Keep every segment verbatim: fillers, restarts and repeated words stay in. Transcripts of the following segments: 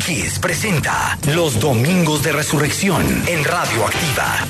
Kiss presenta Los Domingos de Resurrección en Radio Activa.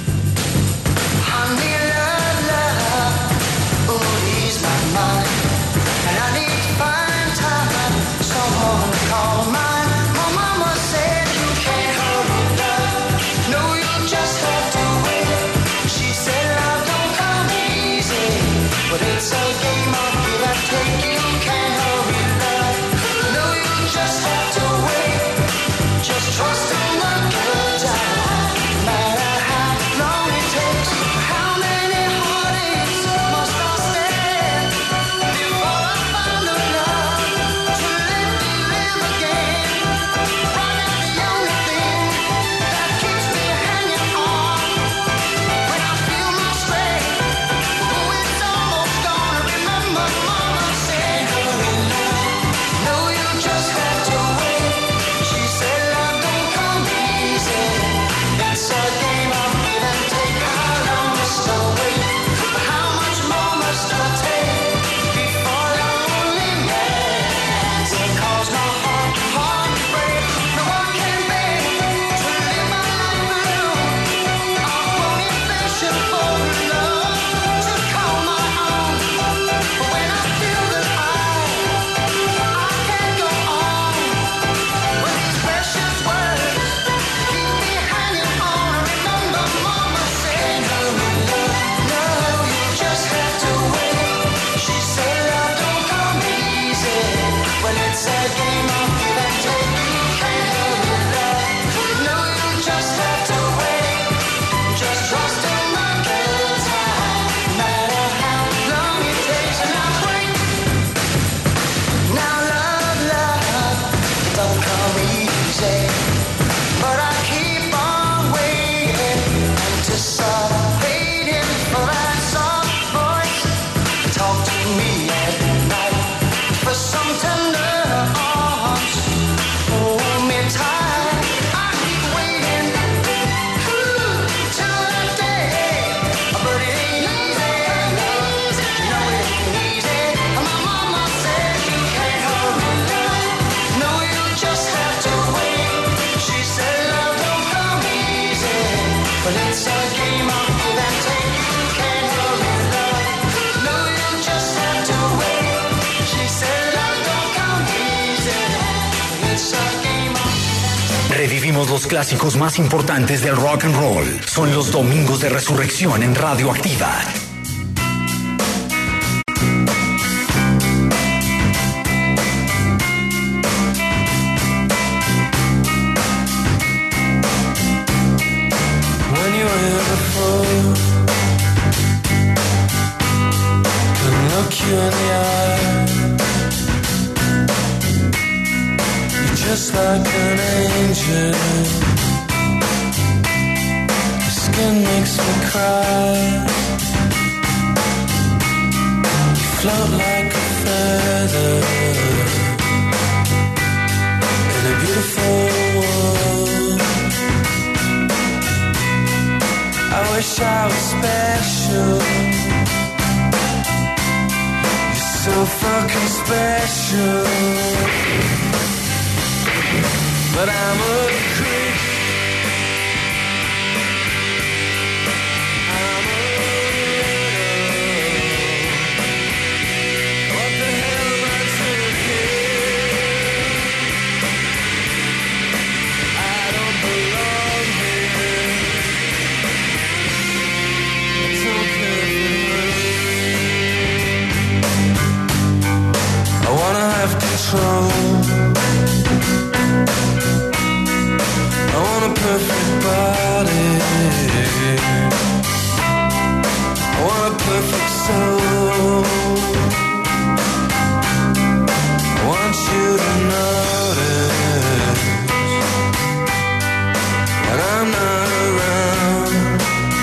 Revivimos los clásicos más importantes del rock and roll. Son los Domingos de Resurrección en Radio Activa. Just like an angel, your skin makes me cry. You float like a feather in a beautiful world. I wish I was special. You're so fucking special. But I'm a creep. I'm a widow. What the hell am I doing here? I don't belong here. I don't care for me. I wanna have control. I want a perfect body. I want a perfect soul. I want you to notice when I'm not around.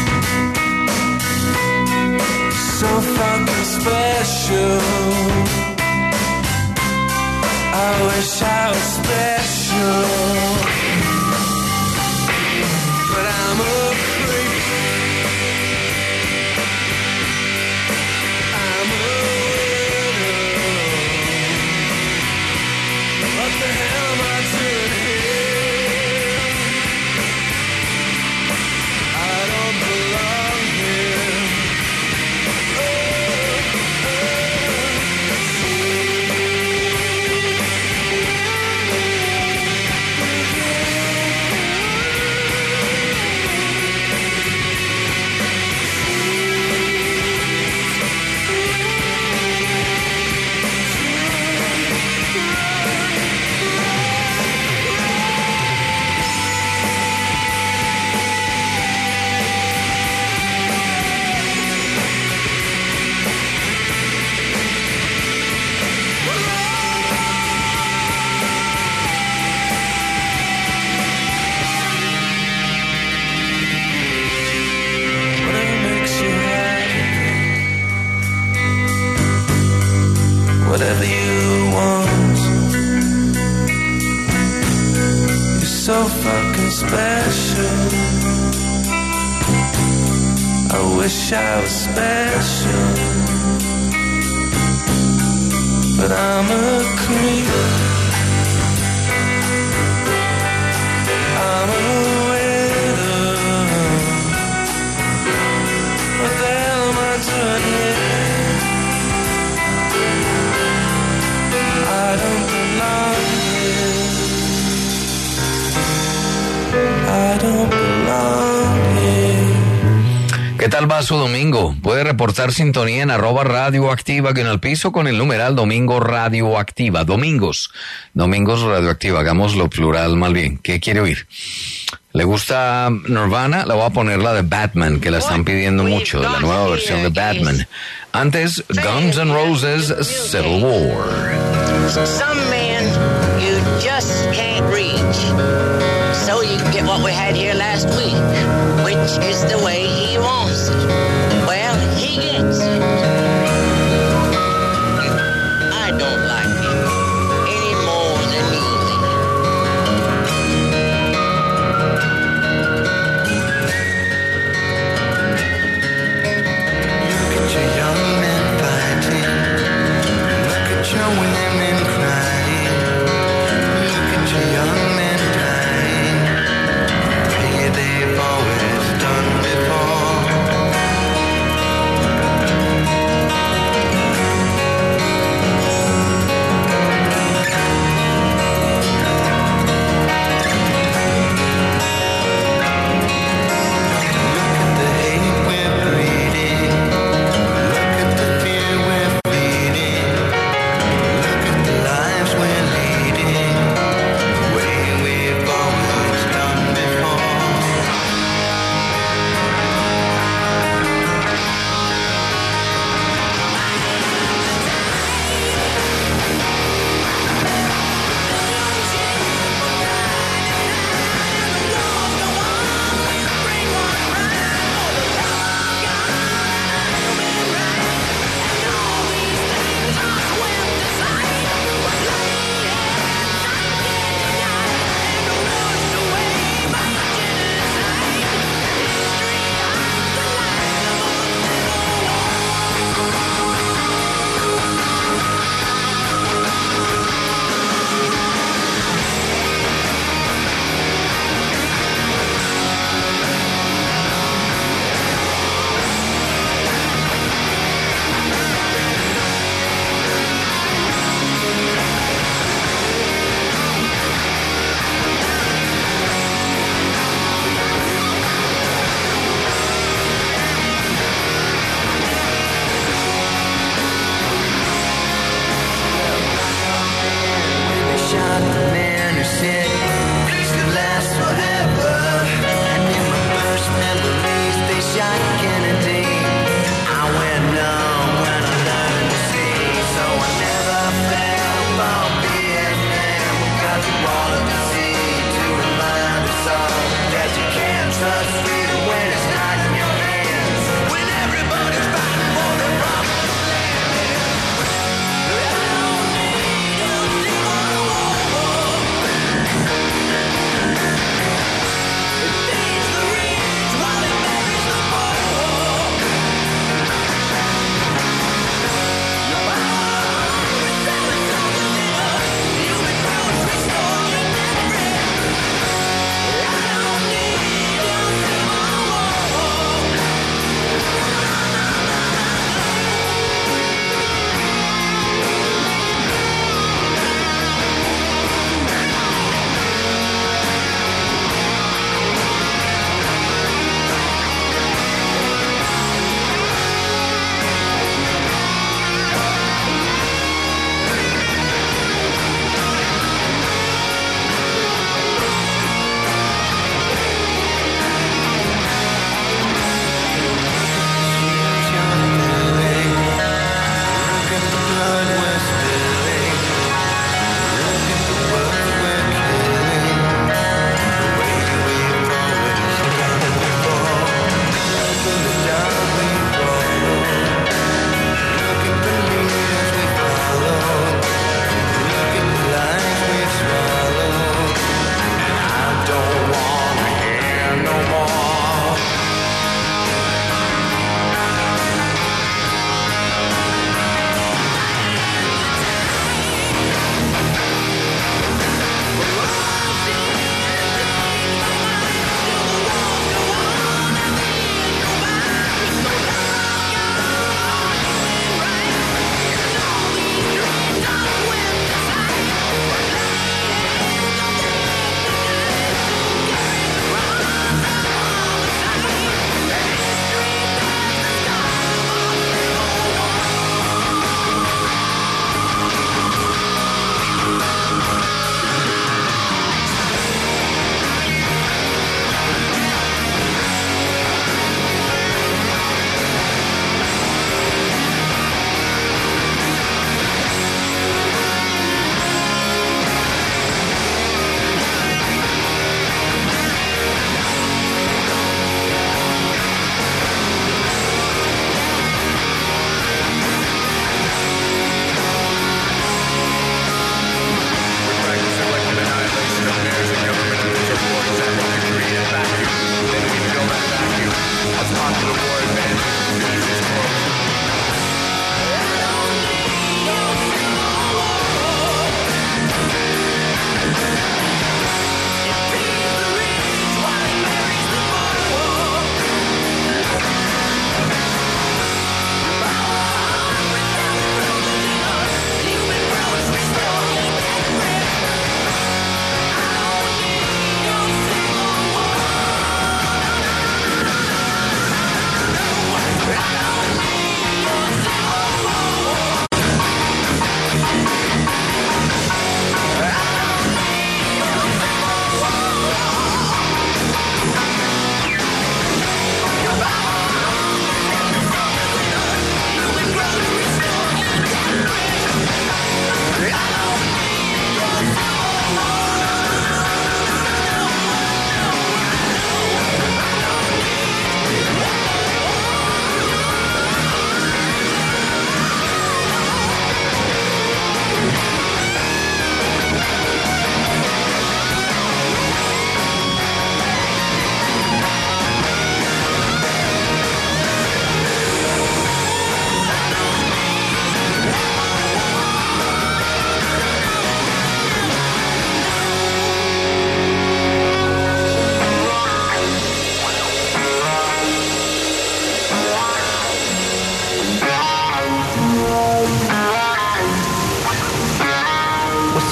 You're so fucking special. I wish I was special. I'm a creep. I'm a widow. What the hell am I doing here? whatever you want. You're so fucking special. I wish I was special, but I'm a creep. I'm a widow. What the hell am I doing here? I don't belong here. I don't belong here. ¿Qué tal va su domingo? Puede reportar sintonía en arroba radioactiva que en el piso con el numeral Domingo Radioactiva. Domingos, Domingos Radioactiva, hagámoslo plural más bien. ¿Qué quiere oír? ¿Le gusta Nirvana? Le voy a poner la de Batman, que la están pidiendo mucho, la nueva versión de Batman. Antes, Guns N' Roses, Civil War. Some men you just can't reach. So you get what we had here last week, which is the way he wants it. Well, he gets it. I don't like it any more than you do. Look at your young men fighting. Look at your women crying. Look at your young men dying. Pay they've always done before.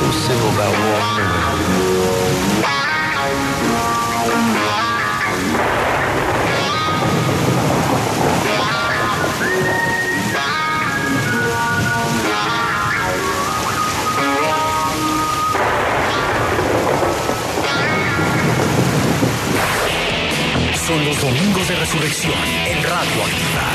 so civil about walking away. Son los domingos de resurrección en Radio Activa.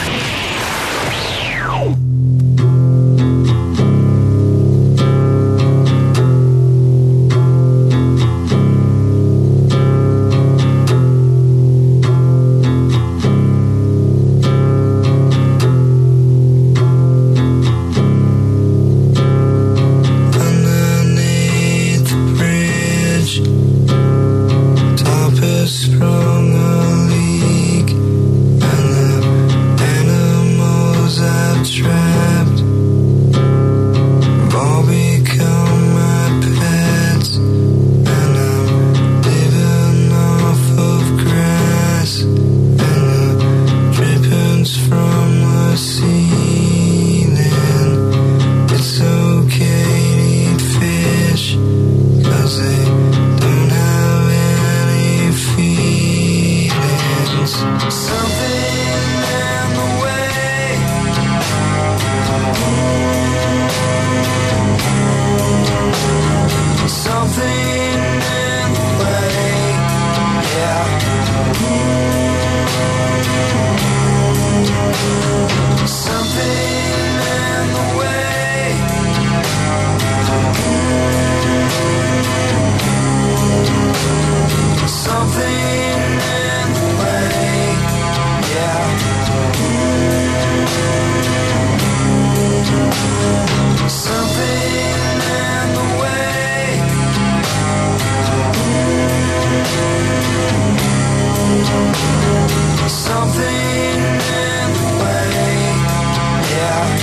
Sprung a leak, and the animals I've trapped have all become my pets, and I'm living off of grass and the drippings from the ceiling. It's okay to eat fish, 'cause they don't have any feelings. Something in the way, something in the way, yeah. Something in the way, something in the way, yeah. Something in the way, something in the way, yeah.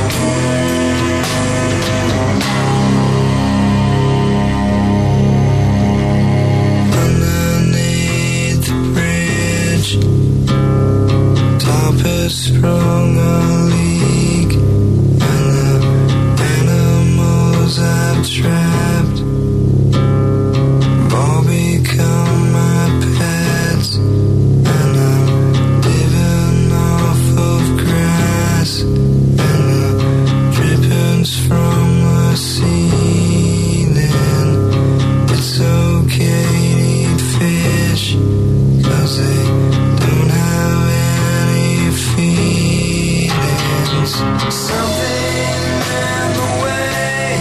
Underneath the bridge, top has sprung a leak, and the animals I've trapped have all become my pets, and I'm living off of grass and the drippings from the ceiling. It's okay to eat fish, 'cause they don't have any feelings. Something in the way,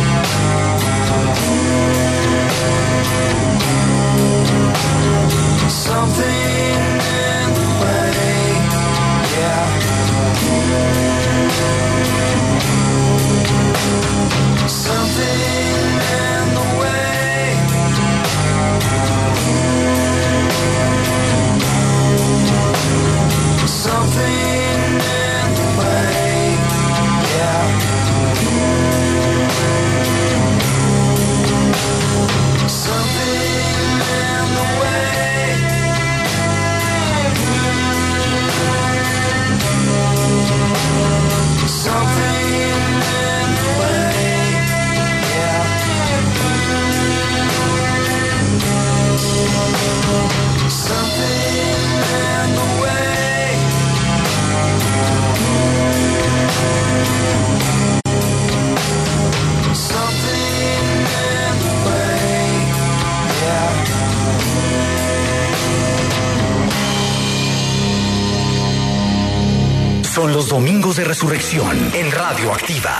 something in the way, yeah. Something in the way, something in the way, yeah. Something in the way, something in the way, yeah. Something in the way, something in the way, yeah. Son los domingos de resurrección en Radio Activa.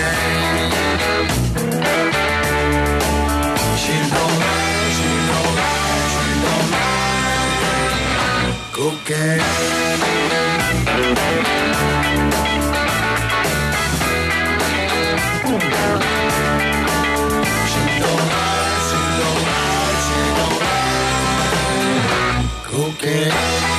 She don't like, she don't like, she don't like cocaine. She don't like, she don't like, she don't like cocaine.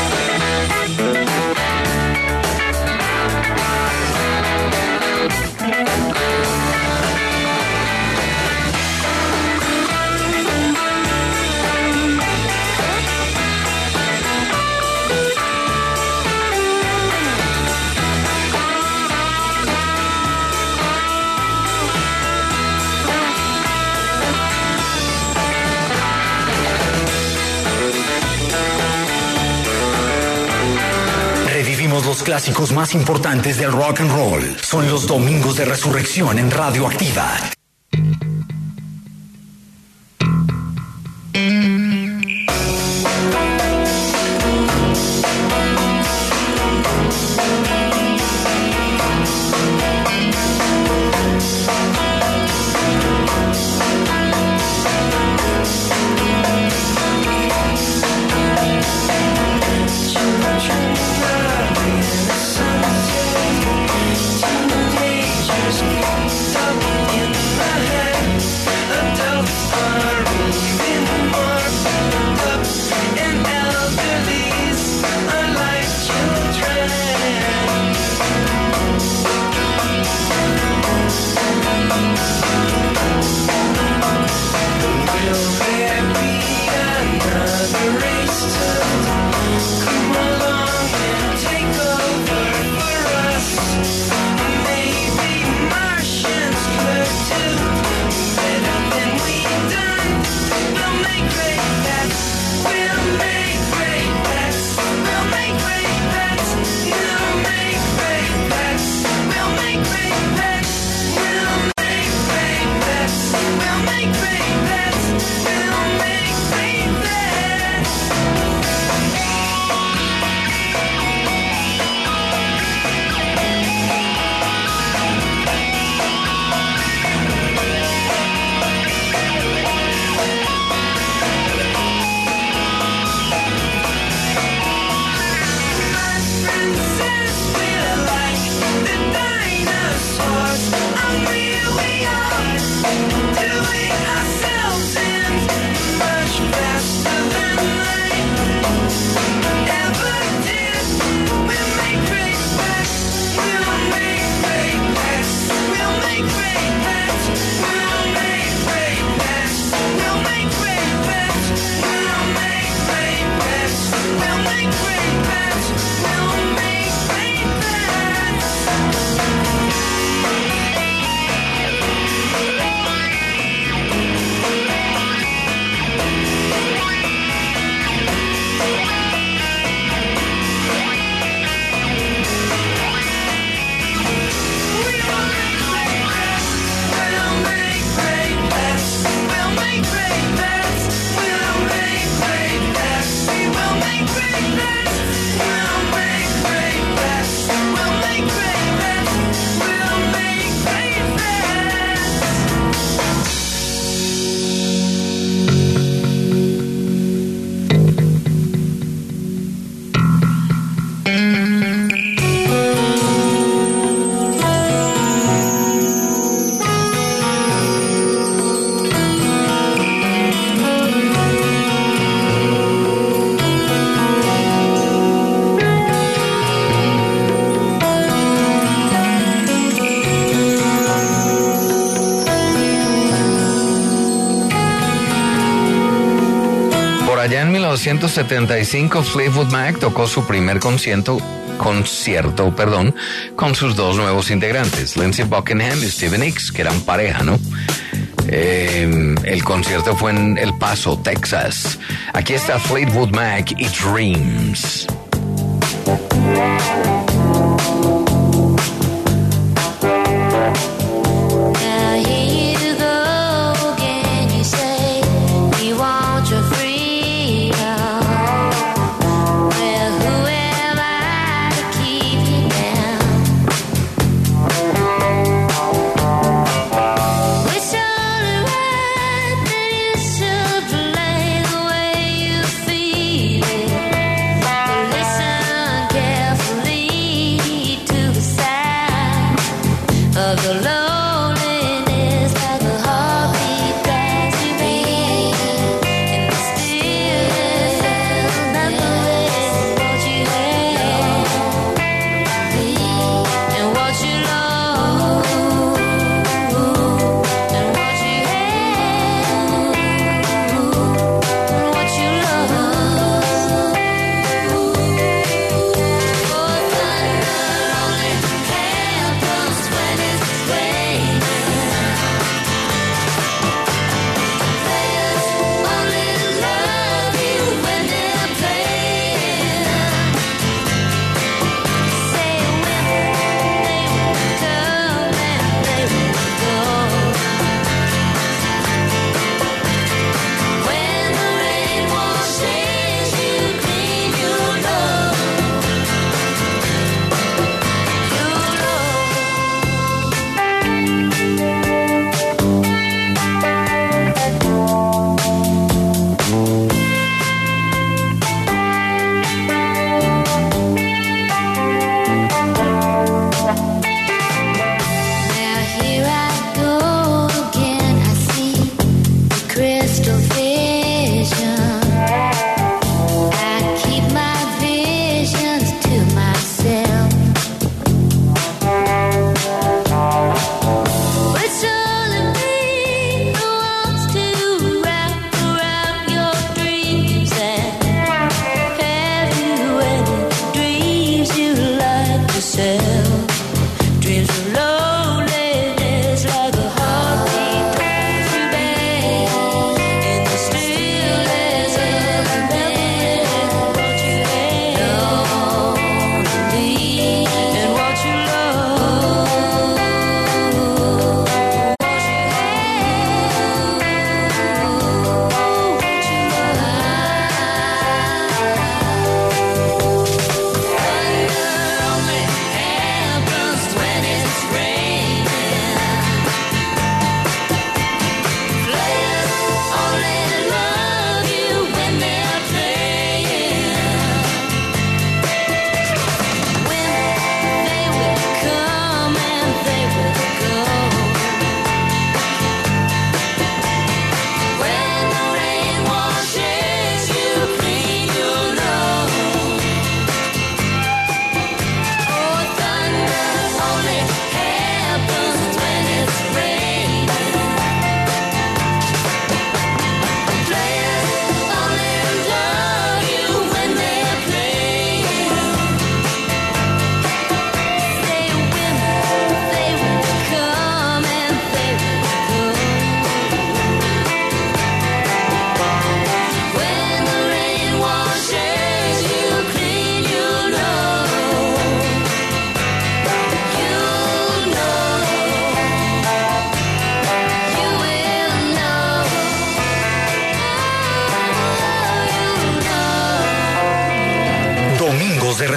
Revivimos los clásicos más importantes del rock and roll. Son los Domingos de Resurrección en Radioactiva. Allá en mil novecientos setenta y cinco, Fleetwood Mac tocó su primer concierto, concierto, perdón, con sus dos nuevos integrantes, Lindsey Buckingham y Stevie Nicks, que eran pareja, ¿no? Eh, el concierto fue en El Paso, Texas. Aquí está Fleetwood Mac y Dreams. Well,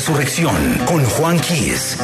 Resurrección con Juan Quiz.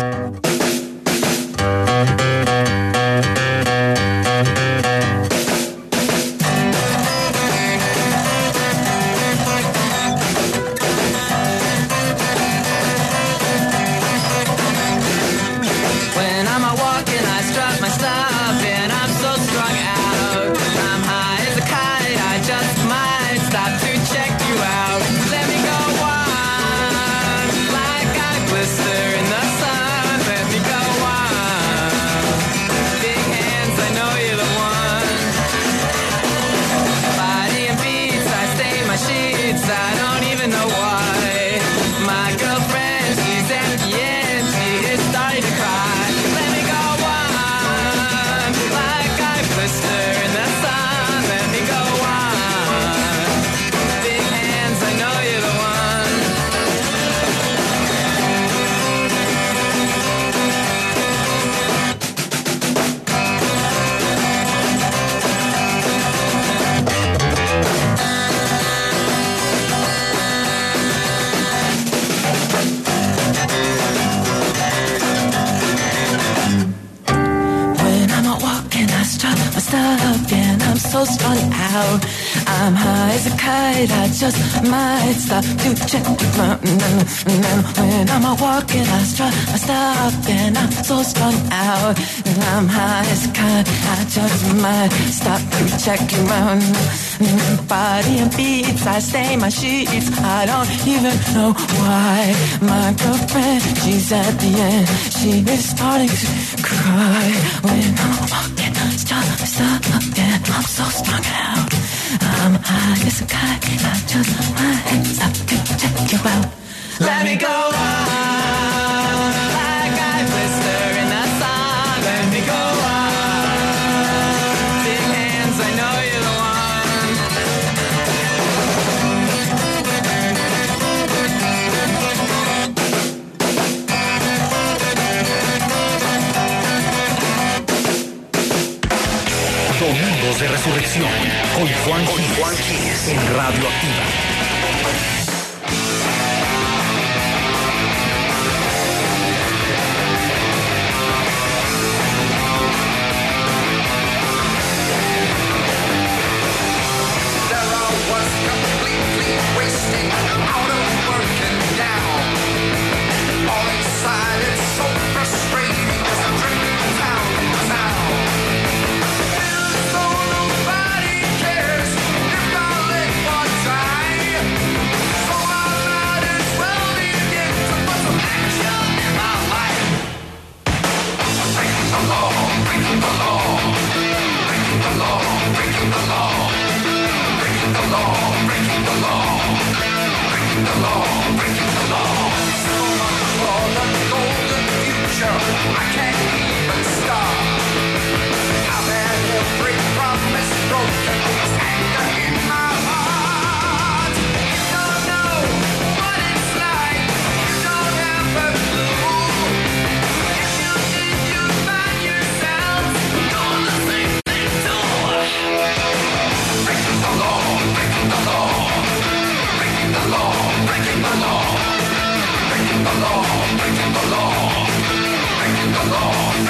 So strung out, I'm high as a kite. I just might stop to check the mountain. And then when I'm out walking, I strut, I stop, and I'm so strung out. And I'm high as a kite. I just might stop to check the mountain. Body and beats, I stain my sheets. I don't even know why. My girlfriend, she's at the end. She is starting to cry when I'm walking. Stop, stop, and I'm so strung out. I'm high as a kite. I just might stop to check you out. Let me go on, like I blister in the sun. Let me go on, big hands, I know you're the one. Domingos de Resurrección con Juan Quiz en Radio Activa. Breaking the law, breaking the law, breaking the law.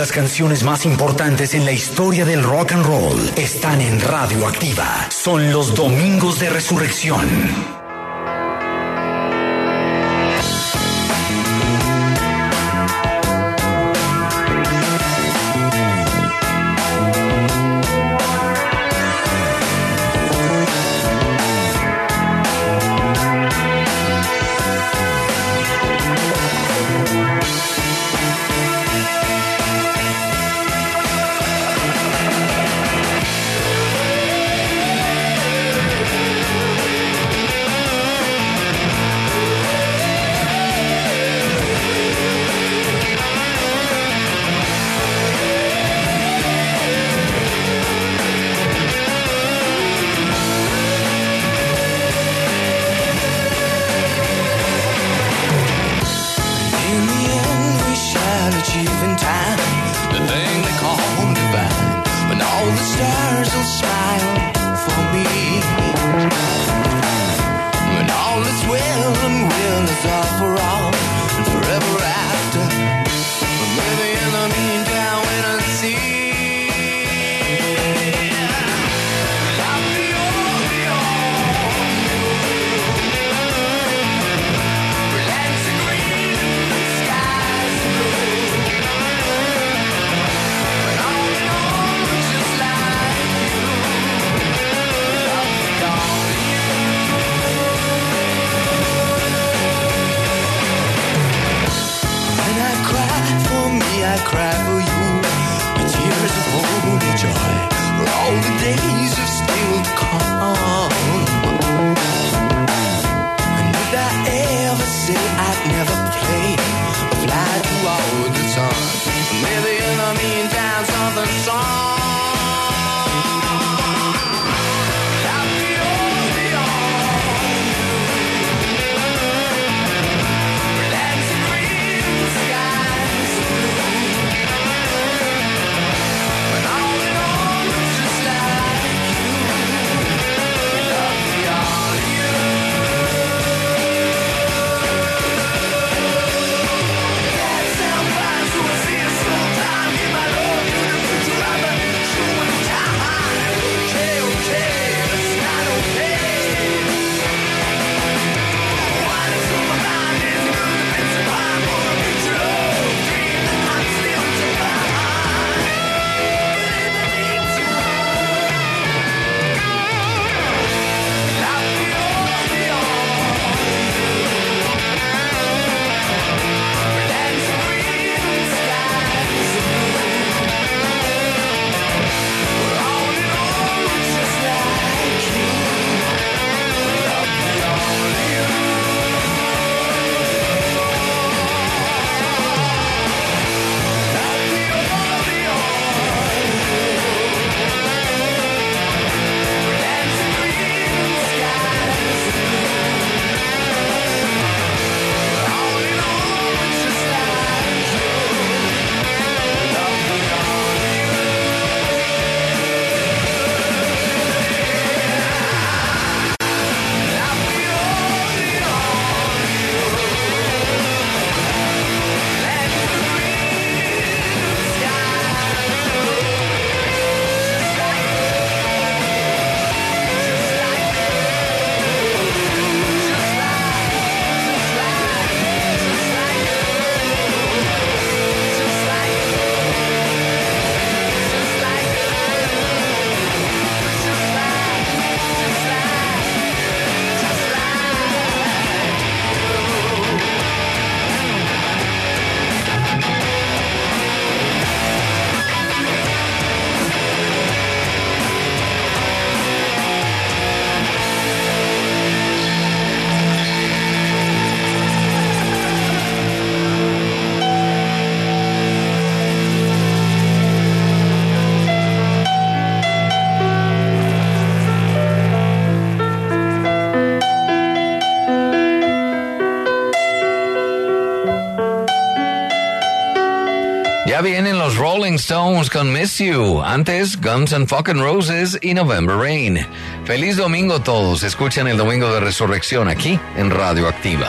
las canciones más importantes en la historia del rock and roll están en Radio Activa. Son los Domingos de Resurrección. Ya vienen los Rolling Stones con Miss You. Antes, Guns N' Fucking Roses y November Rain. Feliz domingo todos. Escuchen el Domingo de Resurrección aquí en Radio Activa.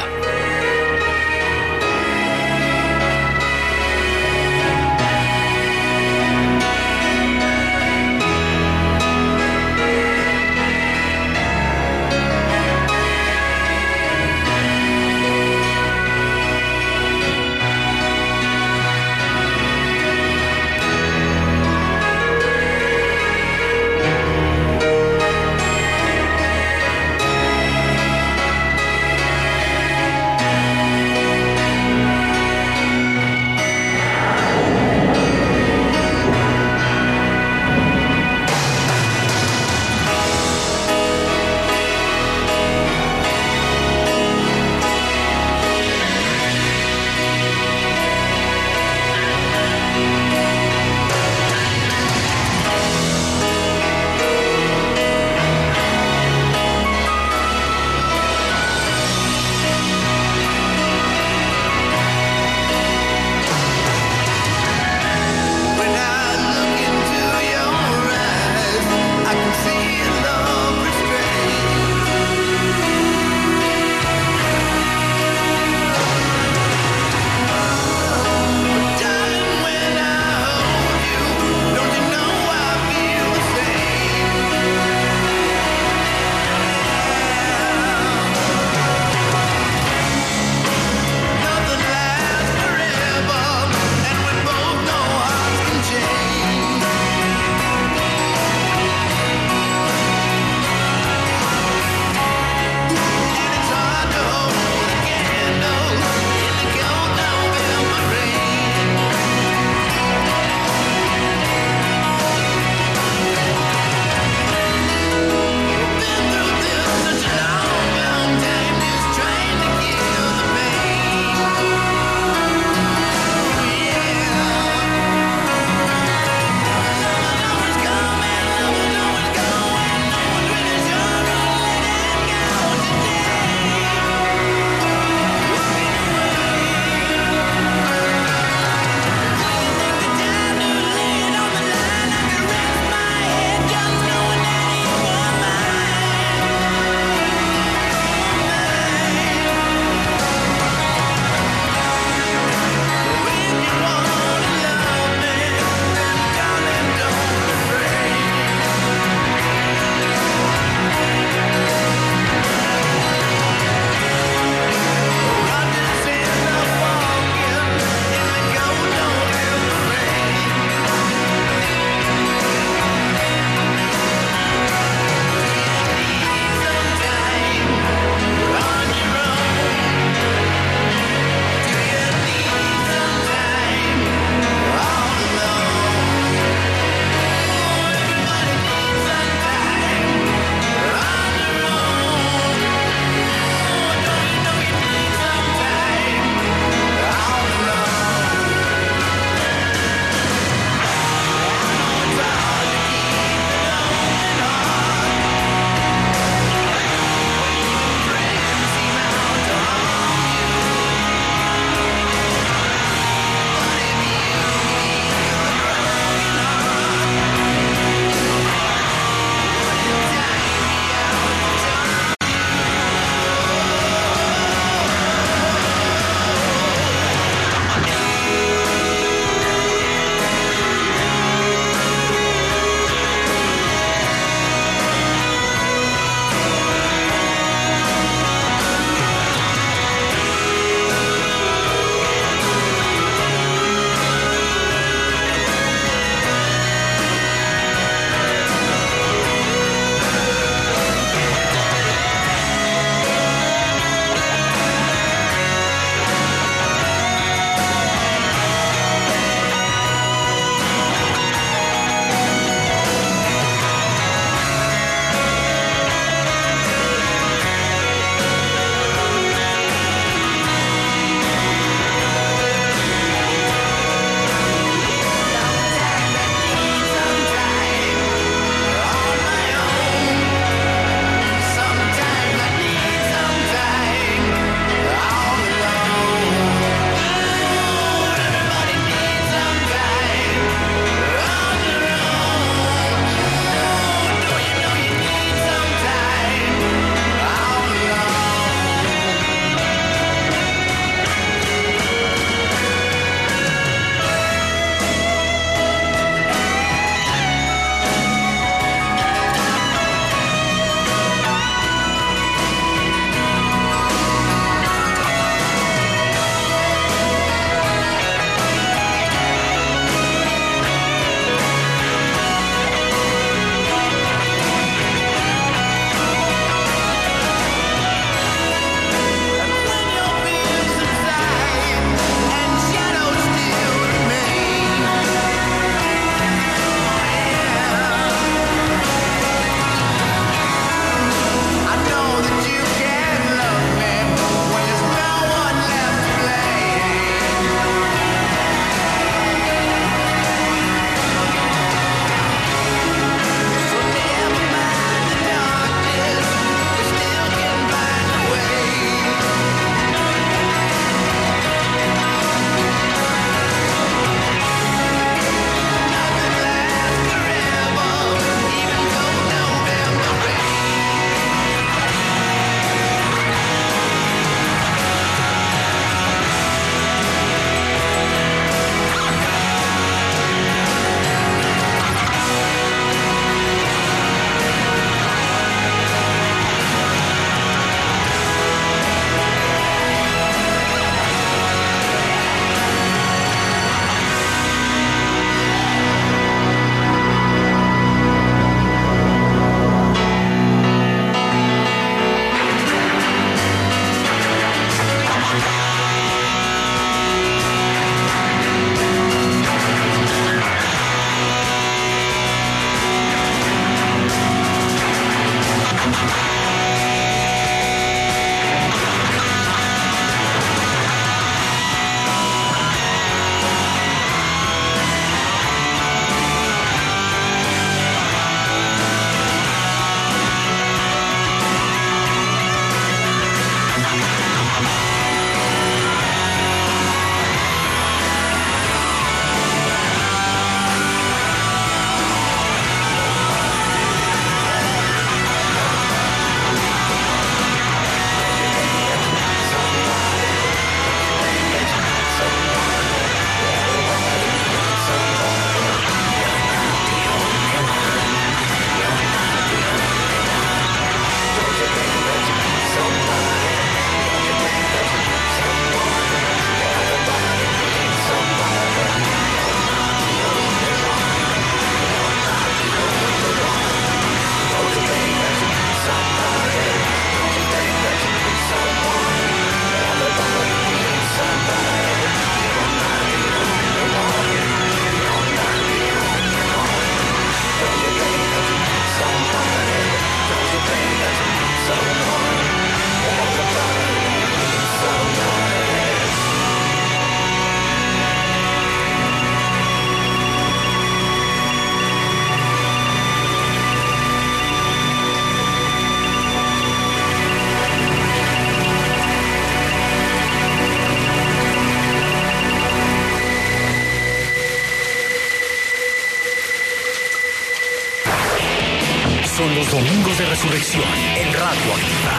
Domingos de Resurrección en Radio Activa.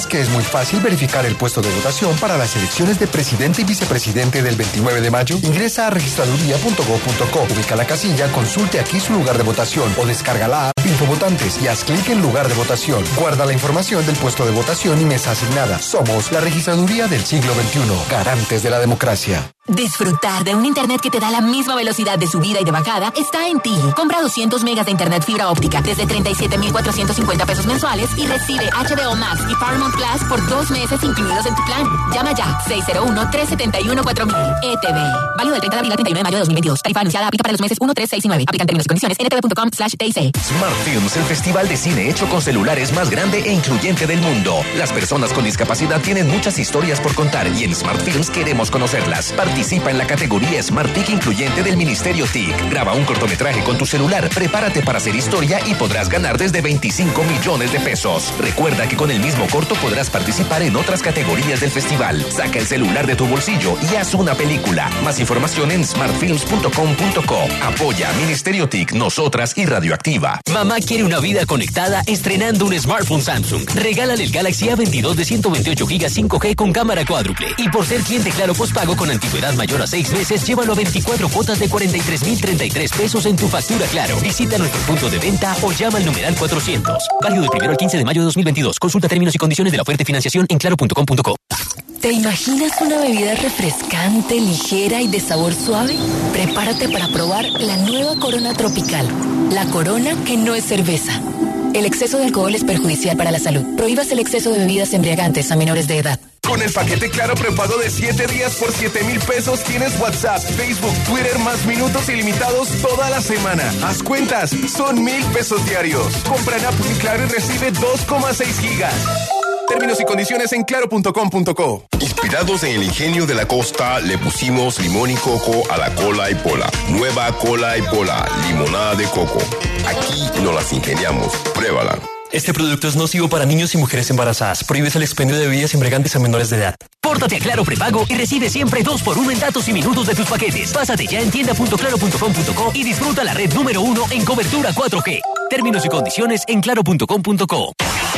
¿Sabías que es muy fácil verificar el puesto de votación para las elecciones de presidente y vicepresidente del veintinueve de mayo? Ingresa a registraduría punto gob punto co, ubica la casilla, consulte aquí su lugar de votación o descarga la app Infovotantes y haz clic en lugar de votación. Guarda la información del puesto de votación y mesa asignada. Somos la registraduría del siglo veintiuno, garantes de la democracia. Disfrutar de un internet que te da la misma velocidad de subida y de bajada está en ti. Compra doscientos megas de internet fibra óptica desde treinta y siete mil cuatrocientos cincuenta pesos mensuales y recibe H B O Max y Paramount Plus por dos meses incluidos en tu plan. Llama ya seis cero uno, tres siete uno, cuatro mil. E T V. Válido del treinta de abril al treinta y uno de mayo de dos mil veintidós. Tarifa anunciada aplica para los meses uno, tres, seis y nueve. Aplican términos y condiciones en e t v punto com slash t i c. Smart Films, el festival de cine hecho con celulares más grande e incluyente del mundo. Las personas con discapacidad tienen muchas historias por contar y en Smart Films queremos conocerlas. Participa en la categoría Smart T I C incluyente del Ministerio T I C. Graba un cortometraje con tu celular, prepárate para hacer historia y podrás ganar desde veinticinco millones de pesos. Recuerda que con el mismo corto podrás participar en otras categorías del festival. Saca el celular de tu bolsillo y haz una película. Más información en smart films punto com punto co. Apoya Ministerio T I C, nosotras y Radioactiva. Mamá quiere una vida conectada estrenando un smartphone Samsung. Regálale el Galaxy A veintidós de ciento veintiocho gigas cinco G con cámara cuádruple. Y por ser cliente Claro postpago con antigüedad mayor a seis meses, llévalo a veinticuatro cuotas de cuarenta y tres mil treinta y tres pesos en tu factura Claro. Visita nuestro punto de venta o llama al numeral cuatrocientos. Válido del primero al quince de mayo de dos mil veintidós. Consulta términos y condiciones de la oferta y financiación en claro punto com punto co. ¿Te imaginas una bebida refrescante, ligera y de sabor suave? Prepárate para probar la nueva Corona Tropical. La Corona que no es cerveza. El exceso de alcohol es perjudicial para la salud. Prohíbas el exceso de bebidas embriagantes a menores de edad. Con el paquete Claro prepago de siete días por siete mil pesos tienes WhatsApp, Facebook, Twitter más minutos ilimitados toda la semana. Haz cuentas, son mil pesos diarios. Compra en App Mi Claro y recibe dos coma seis gigas. Términos y condiciones en claro punto com punto co. Inspirados en el ingenio de la costa, le pusimos limón y coco a la cola y pola. Nueva cola y pola, limonada de coco. Aquí nos las ingeniamos. Pruébala. Este producto es nocivo para niños y mujeres embarazadas. Prohíbes el expendio de bebidas embriagantes a menores de edad. Pórtate a Claro Prepago y recibe siempre dos por uno en datos y minutos de tus paquetes. Pásate ya en tienda punto claro punto com punto co y disfruta la red número uno en cobertura cuatro G. Términos y condiciones en claro punto com punto co.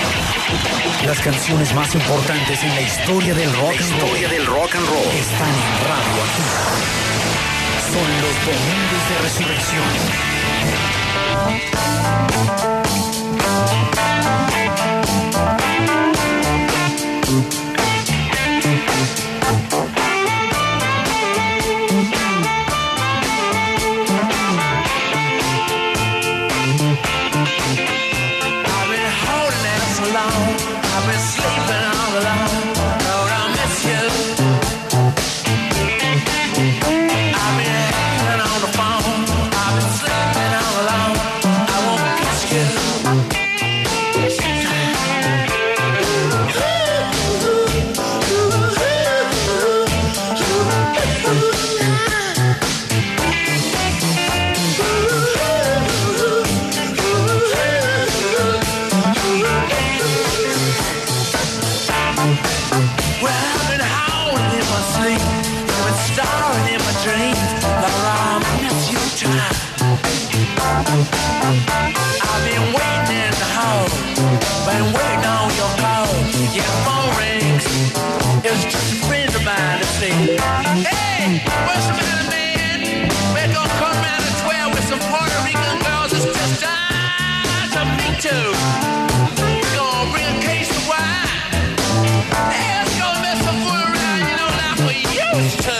Las canciones más importantes en la historia del rock, la historia del rock and roll están en Radioactiva. Son los domingos de resurrección. Hey, what's the matter, man? We're gonna come around at twelve with some Puerto Rican girls. It's just time to meet too. We're gonna bring a case of wine. Hey, let's go mess some food around, you know, like we used to.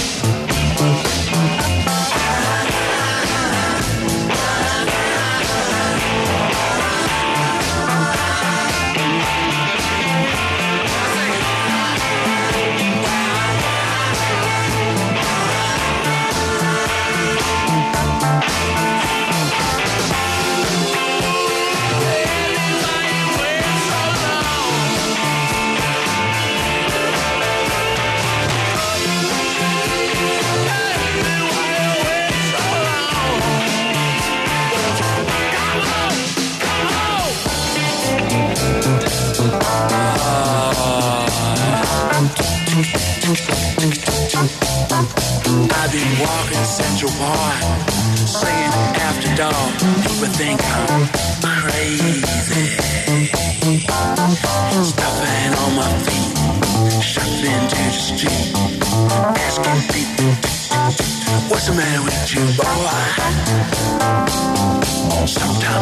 I've been walking Central Park, singing after dark. People think I'm crazy. Stuffing on my feet, shuffling to the street, asking people, what's the matter with you, boy? Sometimes